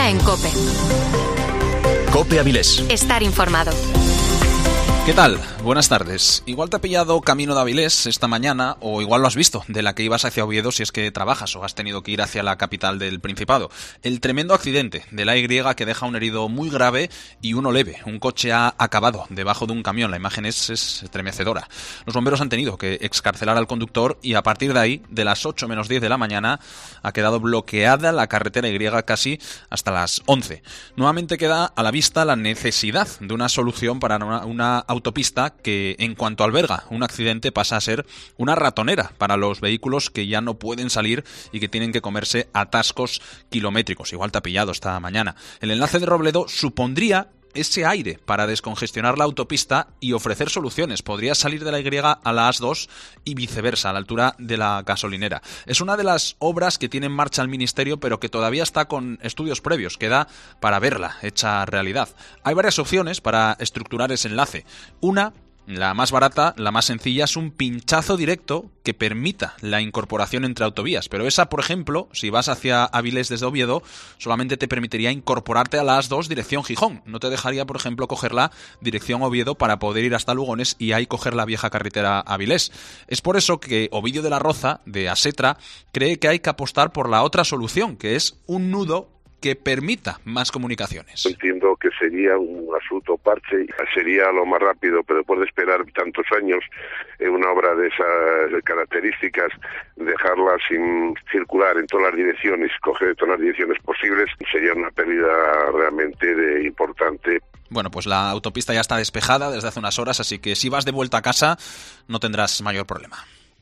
Ahora en COPE. COPE Avilés. Estar informado. ¿Qué tal? Buenas tardes. Igual te ha pillado camino de Avilés esta mañana, o igual lo has visto, de la que ibas hacia Oviedo si es que trabajas o has tenido que ir hacia la capital del Principado. El tremendo accidente de la Y que deja un herido muy grave y uno leve. Un coche ha acabado debajo de un camión. La imagen es estremecedora. Los bomberos han tenido que excarcelar al conductor y a partir de ahí, de las 8 menos 10 de la mañana, ha quedado bloqueada la carretera Y casi hasta las 11. Nuevamente queda a la vista la necesidad de una solución para una autopista que, en cuanto alberga un accidente, pasa a ser una ratonera para los vehículos que ya no pueden salir y que tienen que comerse atascos kilométricos. Igual te ha pillado esta mañana. El enlace de Robledo supondría ese aire para descongestionar la autopista y ofrecer soluciones. Podría salir de la Y a la AS2 y viceversa, a la altura de la gasolinera. Es una de las obras que tiene en marcha el Ministerio, pero que todavía está con estudios previos. Queda para verla hecha realidad. Hay varias opciones para estructurar ese enlace. Una, la más barata, la más sencilla, es un pinchazo directo que permita la incorporación entre autovías. Pero esa, por ejemplo, si vas hacia Avilés desde Oviedo, solamente te permitiría incorporarte a la AS2 dirección Gijón. No te dejaría, por ejemplo, coger la dirección Oviedo para poder ir hasta Lugones y ahí coger la vieja carretera Avilés. Es por eso que Ovidio de la Roza, de Asetra, cree que hay que apostar por la otra solución, que es un nudo que permita más comunicaciones. Entiendo que sería un asunto parche, sería lo más rápido, pero después de esperar tantos años una obra de esas características, dejarla sin circular en todas las direcciones, coger todas las direcciones posibles, sería una pérdida realmente importante. Bueno, pues la autopista ya está despejada desde hace unas horas, así que si vas de vuelta a casa no tendrás mayor problema.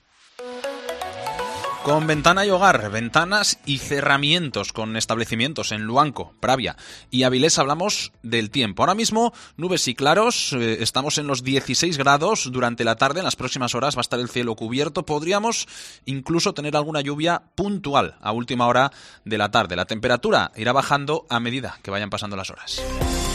Con Ventana y Hogar, ventanas y cerramientos con establecimientos en Luanco, Pravia y Avilés, hablamos del tiempo. Ahora mismo, nubes y claros, estamos en los 16 grados durante la tarde. En las próximas horas va a estar el cielo cubierto. Podríamos incluso tener alguna lluvia puntual a última hora de la tarde. La temperatura irá bajando a medida que vayan pasando las horas.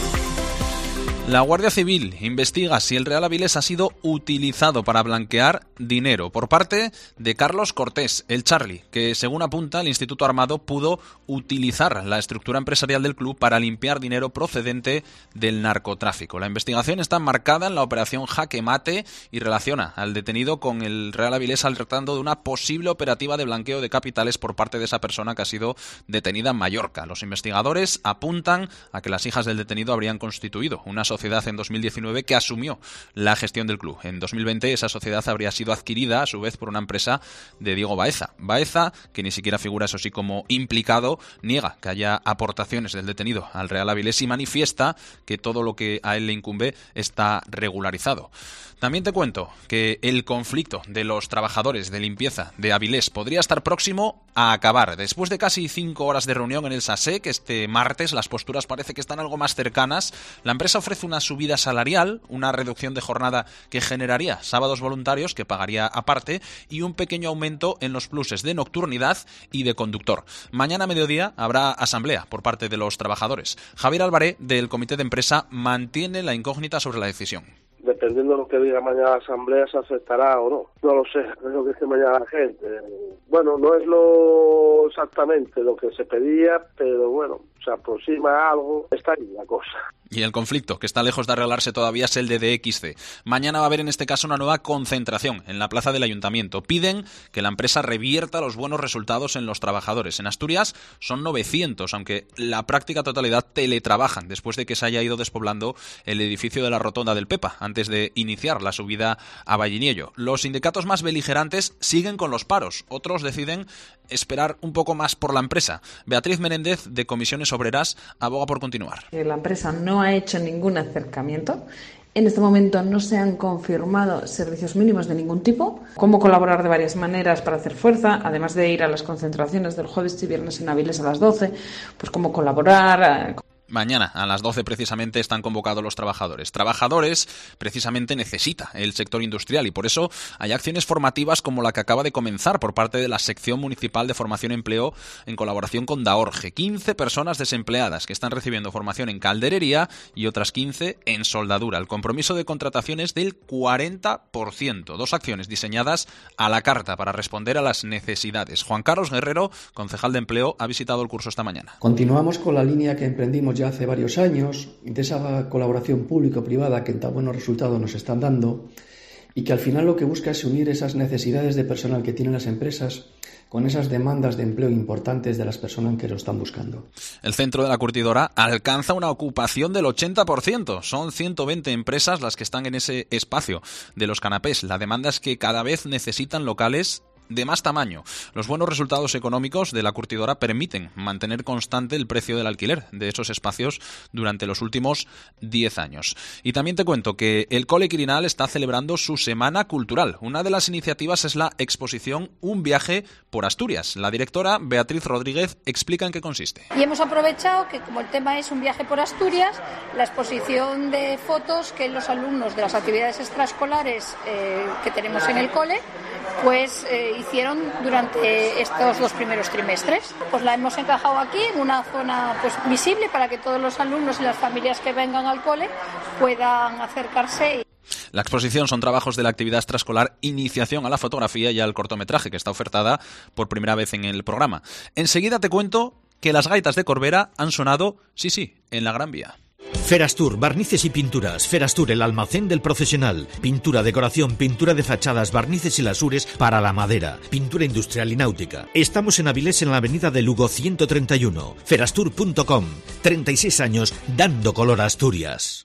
La Guardia Civil investiga si el Real Avilés ha sido utilizado para blanquear dinero por parte de Carlos Cortés, el Charlie, que según apunta el Instituto Armado pudo utilizar la estructura empresarial del club para limpiar dinero procedente del narcotráfico. La investigación está marcada en la operación Jaque Mate y relaciona al detenido con el Real Avilés, alertando de una posible operativa de blanqueo de capitales por parte de esa persona que ha sido detenida en Mallorca. Los investigadores apuntan a que las hijas del detenido habrían constituido una sociedad en 2019 que asumió la gestión del club. En 2020 esa sociedad habría sido adquirida a su vez por una empresa de Diego Baeza. Baeza, que ni siquiera figura eso sí como implicado, niega que haya aportaciones del detenido al Real Avilés y manifiesta que todo lo que a él le incumbe está regularizado. También te cuento que el conflicto de los trabajadores de limpieza de Avilés podría estar próximo a acabar. Después de casi 5 horas de reunión en el SASEC, este martes las posturas parece que están algo más cercanas. La empresa ofrece una subida salarial, una reducción de jornada que generaría sábados voluntarios que pagaría aparte y un pequeño aumento en los pluses de nocturnidad y de conductor. Mañana a mediodía habrá asamblea por parte de los trabajadores. Javier Alvaré, del comité de empresa, mantiene la incógnita sobre la decisión. Dependiendo de lo que diga mañana la asamblea, se aceptará o no. No lo sé, es lo que dice mañana la gente. Bueno, no es lo exactamente lo que se pedía, pero bueno, se aproxima a algo. Está ahí la cosa. Y el conflicto, que está lejos de arreglarse todavía, es el de DXC. Mañana va a haber en este caso una nueva concentración en la plaza del Ayuntamiento. Piden que la empresa revierta los buenos resultados en los trabajadores. En Asturias son 900, aunque la práctica totalidad teletrabajan después de que se haya ido despoblando el edificio de la Rotonda del Pepa, antes de iniciar la subida a Valliniello. Los sindicatos más beligerantes siguen con los paros. Otros deciden esperar un poco más por la empresa. Beatriz Menéndez, de Comisiones Obreras, aboga por continuar. La empresa no ha hecho ningún acercamiento. En este momento no se han confirmado servicios mínimos de ningún tipo. Cómo colaborar de varias maneras para hacer fuerza, además de ir a las concentraciones del jueves y viernes en Avilés a las 12, pues cómo colaborar. Mañana a las 12 precisamente están convocados los trabajadores. Trabajadores precisamente necesita el sector industrial y por eso hay acciones formativas como la que acaba de comenzar por parte de la Sección Municipal de Formación y Empleo en colaboración con Daorge. 15 personas desempleadas que están recibiendo formación en calderería y otras 15 en soldadura. El compromiso de contratación es del 40%. 2 acciones diseñadas a la carta para responder a las necesidades. Juan Carlos Guerrero, concejal de Empleo, ha visitado el curso esta mañana. Continuamos con la línea que emprendimos ya hace varios años, de esa colaboración público-privada que tan buenos resultados nos están dando y que al final lo que busca es unir esas necesidades de personal que tienen las empresas con esas demandas de empleo importantes de las personas que lo están buscando. El centro de la curtidora alcanza una ocupación del 80%. Son 120 empresas las que están en ese espacio de los canapés. La demanda es que cada vez necesitan locales de más tamaño. Los buenos resultados económicos de la curtidora permiten mantener constante el precio del alquiler de esos espacios durante los últimos 10 años. Y también te cuento que el Cole Quirinal está celebrando su Semana Cultural. Una de las iniciativas es la exposición Un viaje por Asturias. La directora Beatriz Rodríguez explica en qué consiste. Y hemos aprovechado que, como el tema es un viaje por Asturias, la exposición de fotos que los alumnos de las actividades extraescolares que tenemos en el cole pues hicieron durante estos 2 primeros trimestres. Pues la hemos encajado aquí en una zona pues visible para que todos los alumnos y las familias que vengan al cole puedan acercarse. La exposición son trabajos de la actividad extraescolar Iniciación a la Fotografía y al Cortometraje, que está ofertada por primera vez en el programa. Enseguida te cuento que las gaitas de Corbera han sonado, sí, en la Gran Vía. Ferastur, barnices y pinturas. Ferastur, el almacén del profesional. Pintura, decoración, pintura de fachadas, barnices y lasures para la madera. Pintura industrial y náutica. Estamos en Avilés, en la avenida de Lugo 131. Ferastur.com. 36 años dando color a Asturias.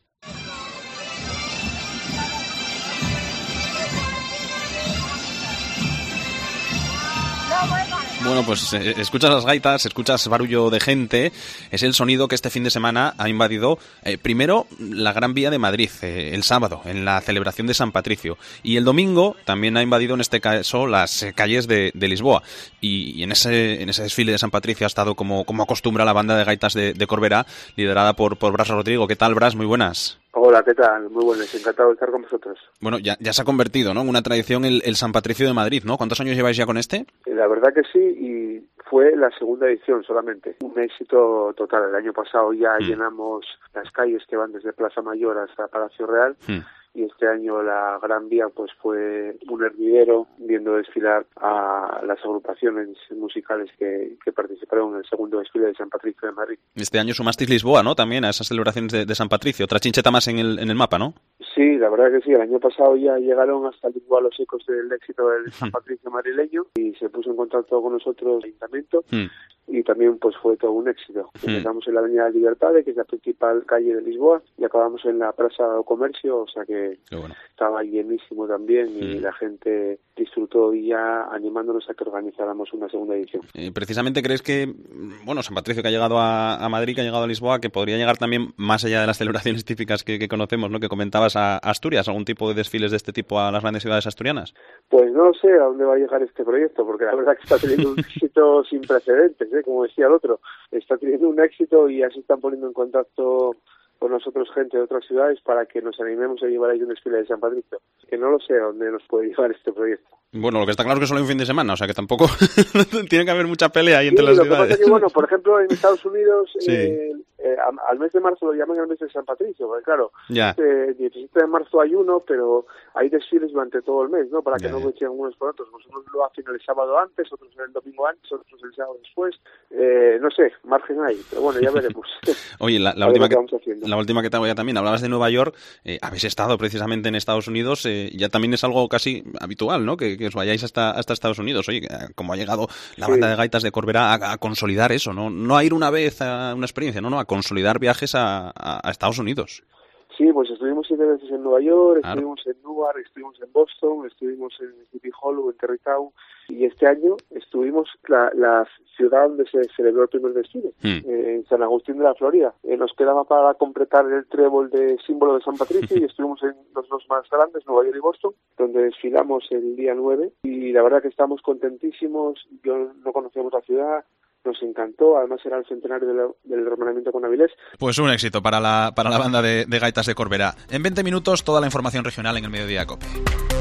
Bueno, pues escuchas las gaitas, escuchas barullo de gente. Es el sonido que este fin de semana ha invadido primero la Gran Vía de Madrid, el sábado, en la celebración de San Patricio. Y el domingo también ha invadido en este caso las calles de Lisboa. Y en ese desfile de San Patricio ha estado como acostumbra la banda de gaitas de Corbera, liderada por Bras Rodrigo. ¿Qué tal, Bras? Muy buenas. Hola, ¿qué tal? Muy buenas, encantado de estar con vosotros. Bueno, ya se ha convertido, ¿no?, en una tradición el San Patricio de Madrid, ¿no? ¿Cuántos años lleváis ya con este? La verdad que sí, y fue la segunda edición solamente. Un éxito total. El año pasado ya llenamos las calles que van desde Plaza Mayor hasta Palacio Real. Y este año la Gran Vía pues fue un hervidero viendo desfilar a las agrupaciones musicales que participaron en el segundo desfile de San Patricio de Madrid. Este año sumasteis Lisboa, ¿no?, también a esas celebraciones de San Patricio. Otra chincheta más en el mapa, ¿no? Sí, la verdad que sí. El año pasado ya llegaron hasta Lisboa los ecos del éxito del San Patricio madrileño y se puso en contacto con nosotros el ayuntamiento. Y también pues fue todo un éxito. Empezamos en la Avenida de Libertad, que es la principal calle de Lisboa, y acabamos en la Plaza do Comercio, o sea que estaba llenísimo también y la gente disfrutó, y ya animándonos a que organizáramos una segunda edición. Precisamente, ¿crees que, bueno, San Patricio, que ha llegado a Madrid, que ha llegado a Lisboa, que podría llegar también más allá de las celebraciones típicas que conocemos, ¿no?, que comentabas, a Asturias, algún tipo de desfiles de este tipo a las grandes ciudades asturianas? Pues no sé a dónde va a llegar este proyecto, porque la verdad que está teniendo un éxito sin precedentes, como decía el otro, está teniendo un éxito y así están poniendo en contacto con nosotros gente de otras ciudades para que nos animemos a llevar ahí un desfile de San Patricio, que no lo sé a dónde nos puede llevar este proyecto. Bueno, lo que está claro es que solo hay un fin de semana, o sea que tampoco tiene que haber mucha pelea ahí entre las ciudades. Lo que pasa es que, bueno, por ejemplo, en Estados Unidos al mes de marzo lo llaman el mes de San Patricio, porque claro, 17 de marzo hay uno, pero hay desfiles durante todo el mes, ¿no?, para que no coincidan unos con otros. Nosotros lo hacen el sábado antes, otros el domingo antes, otros el sábado después. No sé, margen hay, pero bueno, ya veremos. Oye, la última que te hago ya también, hablabas de Nueva York, habéis estado precisamente en Estados Unidos, ya también es algo casi habitual, ¿no?, que os vayáis hasta Estados Unidos. Oye, como ha llegado la banda de gaitas de Corbera a consolidar eso, no a ir una vez a una experiencia, no, a consolidar viajes a Estados Unidos. Sí, pues estuvimos 7 veces en Nueva York, estuvimos en Newark, estuvimos en Boston, estuvimos en City Hall o en Terrytown, y este año estuvimos la ciudad donde se celebró el primer desfile, en San Agustín de la Florida. Nos quedaba para completar el trébol de símbolo de San Patricio y estuvimos en los dos más grandes, Nueva York y Boston, donde desfilamos el día 9, y la verdad que estamos contentísimos. Yo no conocíamos la ciudad, nos encantó, además era el centenario del hermanamiento con Avilés. Pues un éxito para la banda de gaitas de Corbera. En 20 minutos toda la información regional en el Mediodía COPE.